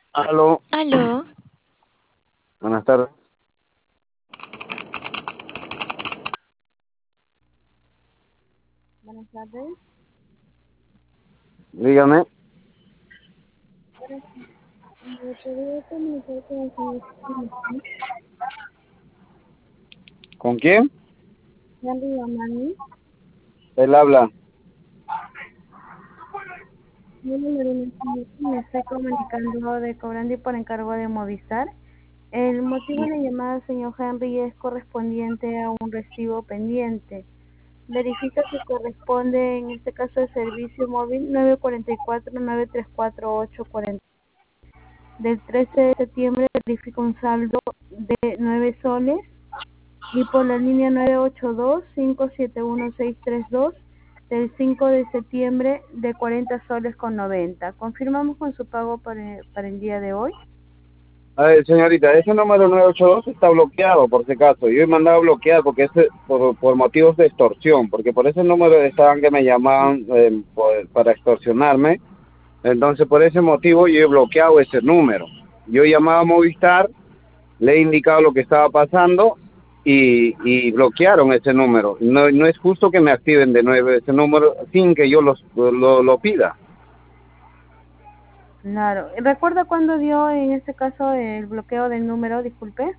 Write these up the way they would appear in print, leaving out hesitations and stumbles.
Aló, Aló, buenas tardes. Buenas tardes. Dígame, ¿Me podría comunicar con el señor ¿con quién? Henry Amani? Él habla. Mi número me estoy comunicando de cobrando y por encargo de Movistar. El motivo de la llamada, señor Henry, es correspondiente a un recibo pendiente. Verifica que corresponde, en este caso, el servicio móvil 944-934-840. Del 13 de septiembre verifica un saldo de 9 soles y por la línea 982-571-632 del 5 de septiembre de 40 soles con 90. Confirmamos con su pago para el día de hoy. A ver, señorita, ese número 982 está bloqueado, por si acaso. Yo he mandado a bloquear porque por motivos de extorsión, porque por ese número estaban que me llamaban para extorsionarme. Entonces, por ese motivo yo he bloqueado ese número. Yo llamaba a Movistar, le he indicado lo que estaba pasando y bloquearon ese número. No es justo que me activen de nuevo ese número sin que yo lo pida. Claro. ¿Recuerda cuándo dio en este caso el bloqueo del número? Disculpe.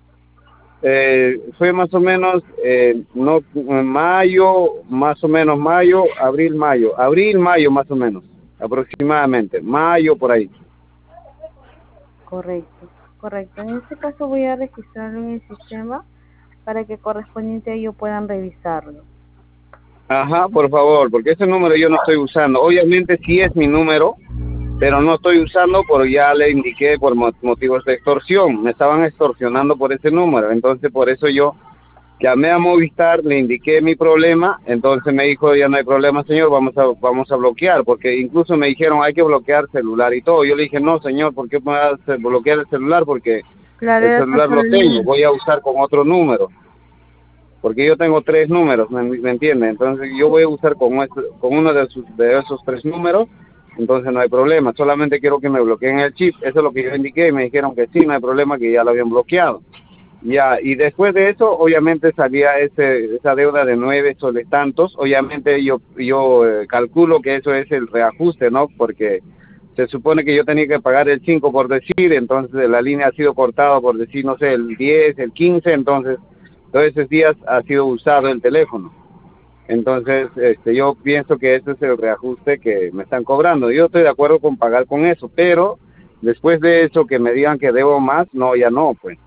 Fue más o menos no mayo, más o menos mayo, abril, mayo más o menos, aproximadamente, mayo por ahí. Correcto, correcto. En este caso voy a registrarlo en el sistema para que correspondiente a ello puedan revisarlo. Ajá, por favor, porque ese número yo no estoy usando. Obviamente sí es mi número, pero no estoy usando, por ya le indiqué por motivos de extorsión. Me estaban extorsionando por ese número, entonces por eso yo llamé a Movistar, le indiqué mi problema, entonces me dijo, ya no hay problema, señor, vamos a bloquear, porque incluso me dijeron, hay que bloquear celular y todo. Yo le dije, no, señor, ¿por qué me va a bloquear el celular? Porque Claro, el era tan celular solo lo el tengo, número. voy a usar con otro número, porque yo tengo tres números, ¿me entiende? Entonces yo voy a usar con uno de esos tres números, entonces no hay problema, solamente quiero que me bloqueen el chip, eso es lo que yo indiqué, y me dijeron que sí, no hay problema, que ya lo habían bloqueado. Ya, y después de eso, obviamente salía esa deuda de 9 soles tantos. Obviamente yo calculo que eso es el reajuste, ¿no? Porque se supone que yo tenía que pagar el 5 por decir, entonces la línea ha sido cortada por decir, no sé, el 10 el 15 entonces todos esos días ha sido usado el teléfono. Entonces, yo pienso que ese es el reajuste que me están cobrando. Yo estoy de acuerdo con pagar con eso, pero después de eso que me digan que debo más, no, ya no, pues.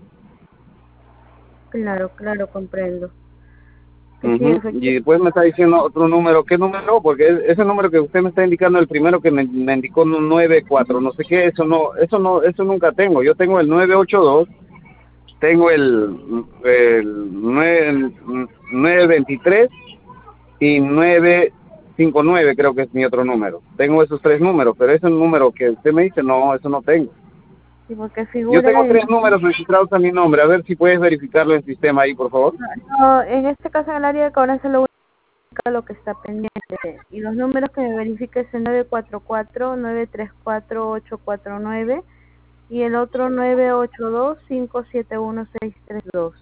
Claro, claro, comprendo. Que sí, Ujú. Y después me está diciendo otro número. ¿Qué número? Porque ese número que usted me está indicando, el primero que me indicó 94, no sé qué, eso nunca tengo. Yo tengo el 982, tengo el 923 y 959, creo que es mi otro número. Tengo esos tres números, pero ese número que usted me dice, no, eso no tengo. sí, porque Yo figura tengo tres números registrados a mi nombre. A ver si puedes verificarlo en el sistema ahí, por favor. no, en este caso en el área de cobranza lo que está pendiente. Y los números que me verifica es el 944-934-849 y el otro 982-571-632.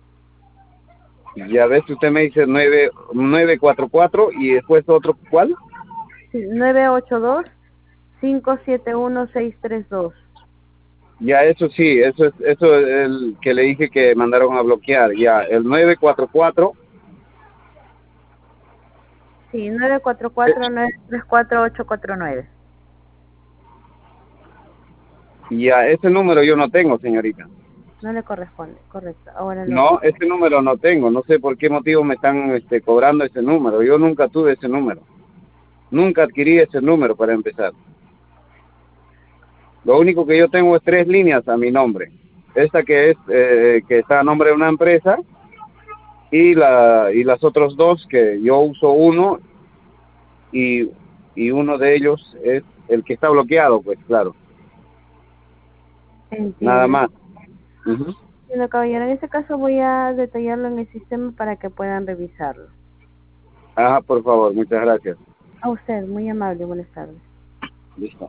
Ya ves, usted me dice 944 y después otro, ¿cuál? Sí, 982-571-632. Ya, eso sí, eso es el que le dije que mandaron a bloquear. Ya, el 944, Sí, eh, 944-934-849. ya, ese número yo no tengo, señorita. No le corresponde, correcto. Ahora lo No, ese número no tengo. No sé por qué motivo me están cobrando ese número. Yo nunca tuve ese número. Nunca adquirí ese número para empezar. Lo único que yo tengo es tres líneas a mi nombre. Esta que está a nombre de una empresa y las otros dos que yo uso uno y, y uno de ellos es el que está bloqueado, pues claro, nada entiendo. más. Ujú. Bueno, caballero, en este caso voy a detallarlo en el sistema para que puedan revisarlo. Ajá, por favor, muchas gracias. A usted, muy amable, buenas tardes. Listo.